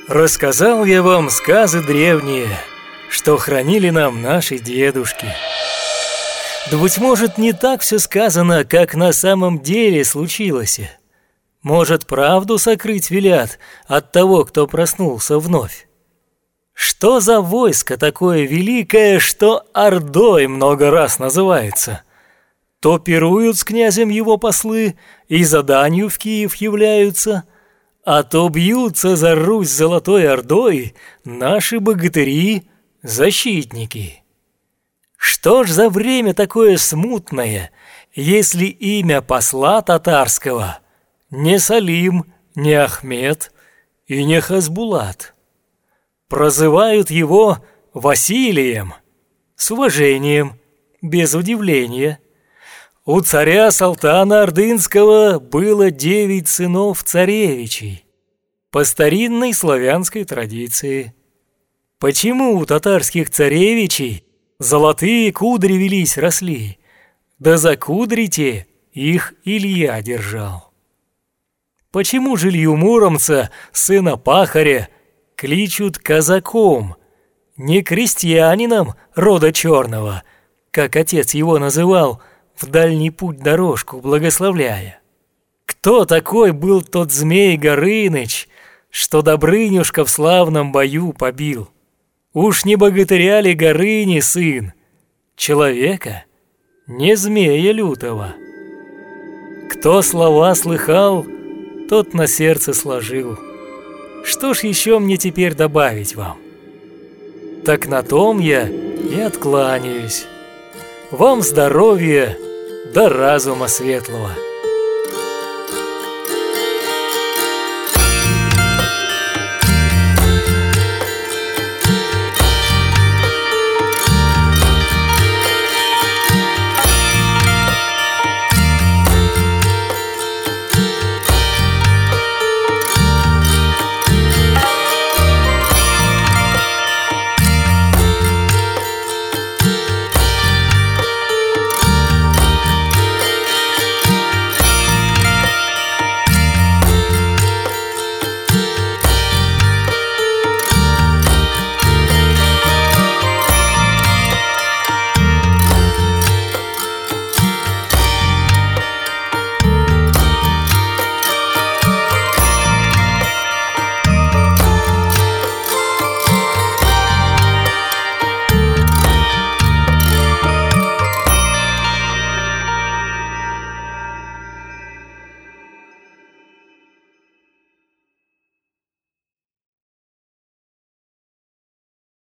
Рассказал я вам сказы древние, что хранили нам наши дедушки. Да, быть может, не так все сказано, как на самом деле случилось. Может, правду сокрыть велят от того, кто проснулся вновь? Что за войско такое великое, что Ордой много раз называется? То пируют с князем его послы и за данью в Киев являются, а то бьются за Русь Золотой Ордой наши богатыри-защитники. Что ж за время такое смутное, если имя посла татарского не Салим, не Ахмед и не Хазбулат? Прозывают его Василием, с уважением, без удивления. У царя Салтана Ордынского было 9 сынов царевичей, по старинной славянской традиции. Почему у татарских царевичей золотые кудри велись росли, да за кудри те их Илья держал? Почему же Илью Муромца, сына пахаря, кличут казаком, не крестьянином рода черного, как отец его называл, в дальний путь дорожку благословляя? Кто такой был тот змей Горыныч, что Добрынюшка в славном бою побил? Уж не богатыря ли Горыни сын, человека, не змея лютого? Кто слова слыхал, тот на сердце сложил. Что ж еще мне теперь добавить вам? Так на том я и откланяюсь. Вам здоровья да разума светлого.